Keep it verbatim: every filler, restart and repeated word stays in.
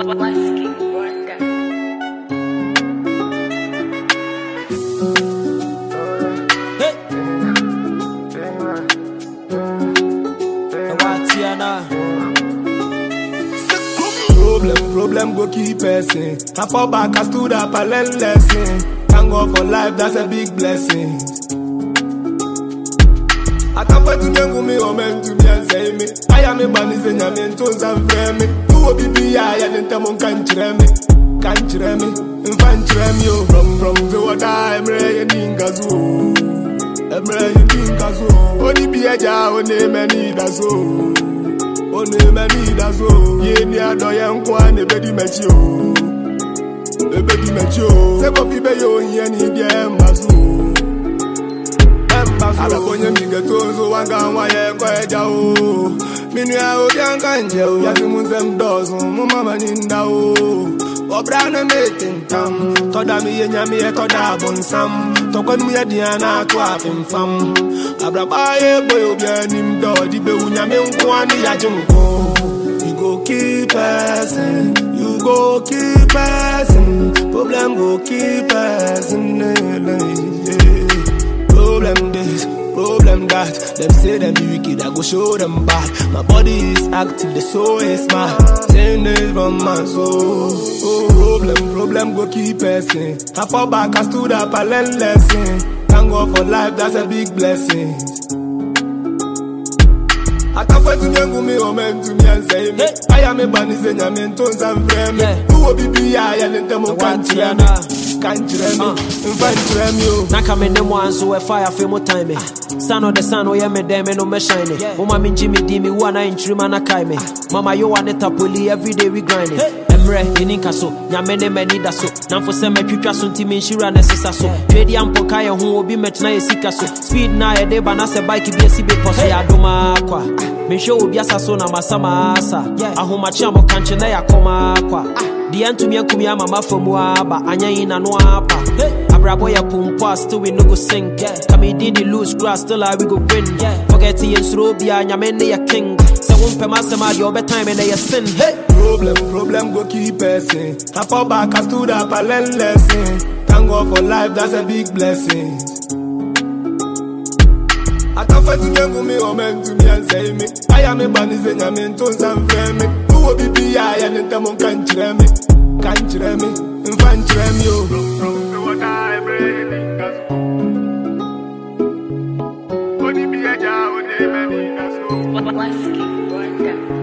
Problem, problem go keep passing. I fall back, I stood up, I learned lesson. Thank God for life, that's a big blessing. I can't wait to get me or meant to be and say me. I am a man, is in a mentos and frame me. Who will be me? I am the one can't try me. Can't try me, and find try me. From from the water, I'm ready in Gazo. I'm ready in Gazo. Only be a jar, only many that's all. Only many that's all. Ye near Doyan Kwan, a baby met you. A baby met you. Several people, you ain't need them as well. Alaponye migetozo wanga waye kwa jao. Minu ya obianga njeo ya zimunze mdozo mumama nindao. Obrana metintam toda mi yenyami e toda bonsam. Tokwenu ya diana kwa fimfam. Abrabaye boy obiani mdo dibe unyame nkwani ya jumko. You go keep passing, you go keep passing. Problem go keep passing. Problem this, problem that. Them say them be wicked, I go show them bad. My body is active, the soul is mad. Same days from my soul. Oh, problem, problem go keep passing. I fall back, I stood up, I learned lesson. Thank God for life, that's a big blessing. I can't wait to young me or meant to me and say me. I am a bunny, and I'm in tones and frame. Who will be be I and them can't tell me. Can't tell me, in fact, tell me. Nakame them ones who fire for more time. Son of the sun, oh yeah, me them no me shine. Oh, my Jimmy D me one I inch mana kaime. Mama, you want it tapoli every day we grind it. Emre, ininka so, nyamene meni da so. Nam for seme pipia so nti minshira nesesa so. Trade ampo kaya hu obi metna yesika so. Speed na ye de bana se bike bi esi be poso ya doma kwa. Me show obi asaso na masama asa. Ahoma chambo kanche na yakoma kwa. The end to me and come ya mama from Waba, Anya in and Wapa. Abraboya Pumpa, still we no go sing. Come in the loose grass, still I we go win. Forget the Ensrobia, Yamene a king. So won't pay my summer, your bedtime and they sin. Problem, problem go keep passing. I fall back, I stood up, I learned lesson. Thank God for life, that's a big blessing. I can't fight to young me or meant to me and say me. I am a bunny, and I'm in tones and frame me. Who will be be I and them can't tell me. Can't tell me, in fact, tell me. From the water, I'm ready in Gazo. Only be a jar, only many that's all.